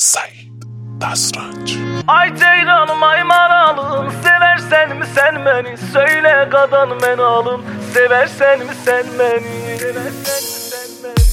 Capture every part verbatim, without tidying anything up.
Said Dasranç. Ay ceylanım ay maralım, seversen mi sen beni? Söyle qadan mən alım, seversen mi sen beni? Seversen mi sen beni?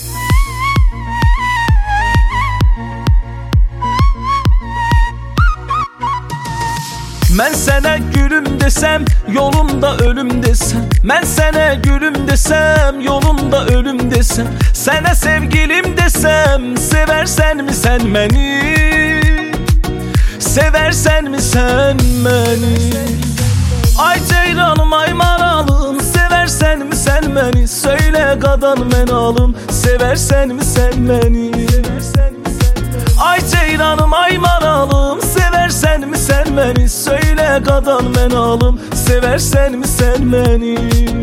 Mən sənə gülüm desəm, yolumda ölüm desəm. Mən sənə gülüm desəm, yolumda ölüm desəm. Sənə sevgilim desəm, seversen mi sen məni? Seversen mi sen məni? Ay ceylanım ay maralım, seversen mi sen beni? Söyle qadan mən alım, seversen mi sen məni? Ay ceylanım ay maralım, seversen mi sen beni? Söyle qadan mən alım, seversen mi sen beni?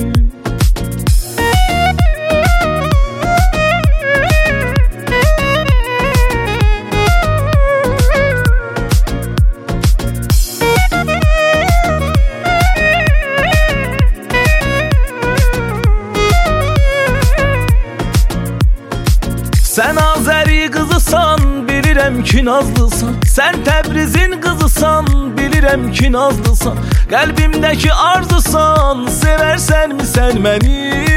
Sen Azeri kızısan, bilirəm ki nazlısan. Sen Təbrizin kızısan, bilirəm ki nazlısan. Qəlbimdəki arzusan, seversen mi sen məni?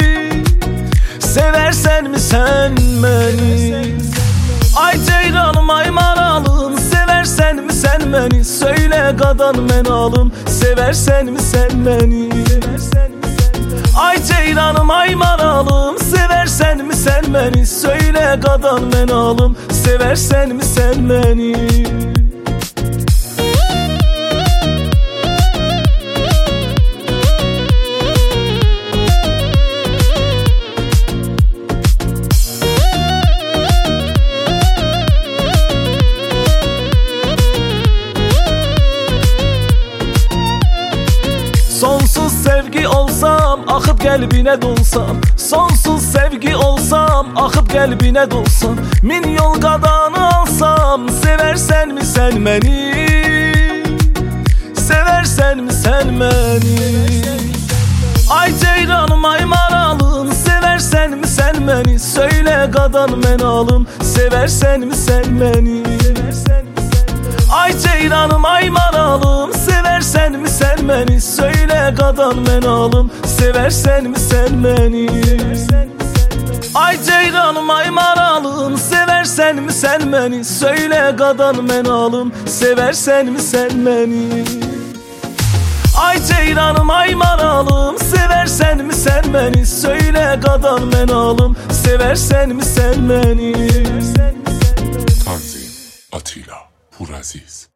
Seversen mi sen məni? Ay ceylanım ay maralım, seversen mi sen məni? Söyle qadan mən alım, seversen mi sen məni? Ay ceylanım ay maralım, seversen mi sen beni? Söyle qadan mən alım, seversen mi sen beni? Sonsuz sevgi olsam, axıb qəlbinə dolsam. Sonsuz sevgi olsam, axıb qəlbinə dolsam. Min yol qadanı alsam, seversen mi sen məni? Seversen mi sen məni? Ay ceylanım ay maralım, seversen mi sen məni? Söyle qadan mən alım, seversen mi sen məni? Ay ceylanım ay maralım, seversen mi sen beni? Söyle qadan mən alım, seversen mi sen beni? Ay ceylanım ay maralım, seversen mi sen beni? Söyle qadan mən alım, seversen mi sen beni? Ay ceylanım ay maralım, seversen mi sen beni? Söyle qadan mən alım, seversen mi sen beni? Tanzim Atilla Puraziz.